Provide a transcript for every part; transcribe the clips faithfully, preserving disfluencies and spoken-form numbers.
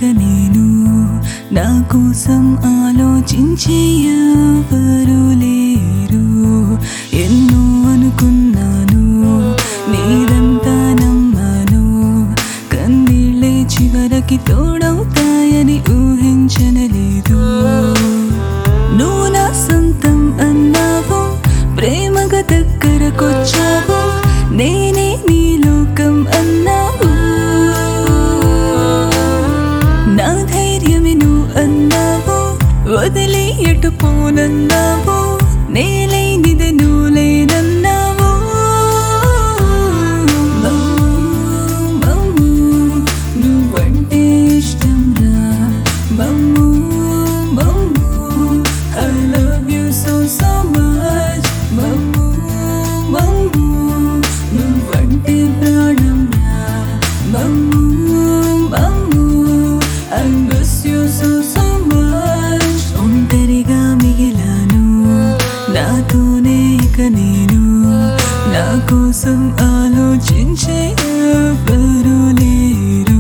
నేను నా కోసం ఆలోచించే ఎవరు లేరు. ఎన్నో అనుకున్నాను, నీదంతా నమ్మాను, కన్నీళ్ళే చివరికి తోడవుతాయని ఊహించనలేదు. నువ్వు నా సొంతం అన్నావు, ప్రేమగా దగ్గరకొచ్చావు, నేనే నీ లోకం అన్నావు. నా ధైర్యమే నువ్వు అన్నావు, వదిలి ఎటు పోనన్నావు, నేలేనిదే నువ్వు లేనన్నావు. మమ్ము నువ్వంటే ఇష్టం రా మమ్ము మమ్ము, I love you so so much మమ్ము మమ్ము, నువ్వంటే ప్రాణం రా మమ్ము మమ్ము, I miss you so so much. ఒంటరిగా మిగిలాను, నాతోనే ఇక నేను, నా కోసం ఆలోచించే ఎవరు లేరు.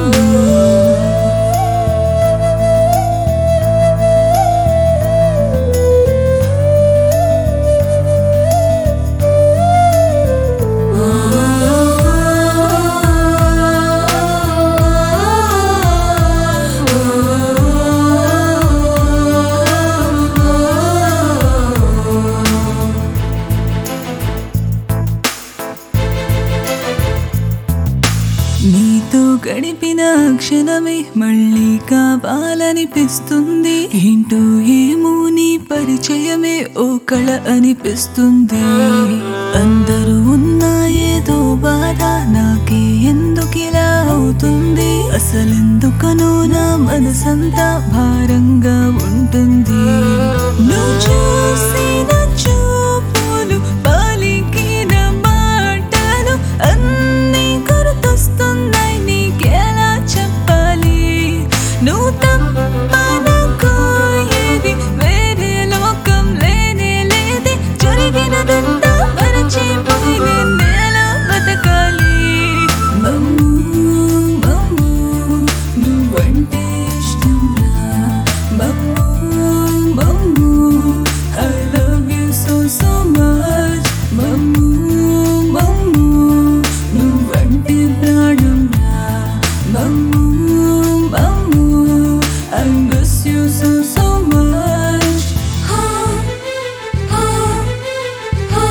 నీతో గడిపిన క్షణమే మళ్ళీ కావాలనిపిస్తుంది. ఏంటో ఏమో నీ పరిచయమే ఓ కళ అనిపిస్తుంది. అందరూ ఉన్నా ఏదో బాధ, నాకే ఎందుకిలా అవుతుంది, అసలెందుకనో నా మనసంతా భారంగా ఉంటుంది. నువ్వు చూసిన చూపులు, పలికిన మాటలు అన్నీ గుర్తొస్తున్నాయి, నీకెలా చెప్పాలి. నువ్వు తప్పనకు ఏది వేరే లోకం లేనే లేదే, జరిగినదంతా మరచిపోయి నేనెలా బతకాలి. మమ్ము మమ్ము నువ్వంటే ఇష్టం రా మమ్ము మమ్ము, I love you so so much మమ్ము మమ్ము, నువ్వంటే ప్రాణం రా మమ్ము మమ్ము, I miss you so so much. Ha ha ha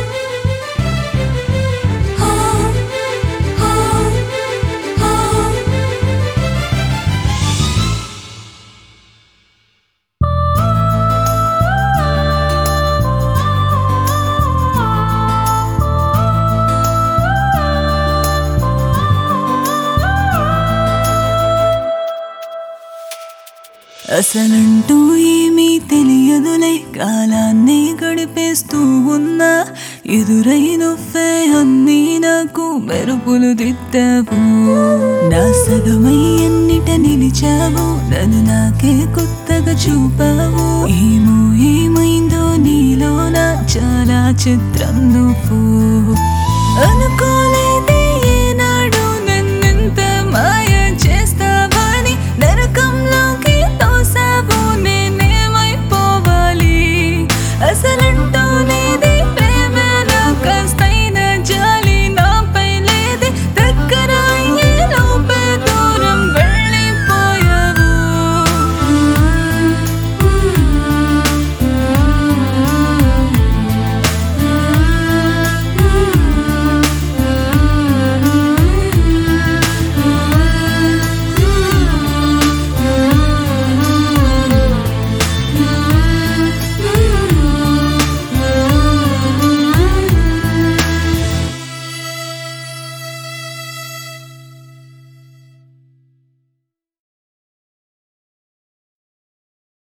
ha ha ha. అసలంటూ ఏమీ తెలియదులే, కాలాన్ని గడిపేస్తూ ఉన్నా, ఎదురైన అన్నీ నాకు మెరుపులు దిద్దావు. నా సగమై అన్నిట నిలిచావు, నన్ను నాకే కొత్తగా చూపావు. ఏమో ఏమైందో నీలోన చాలా చిత్రం నువ్వు. అనుకో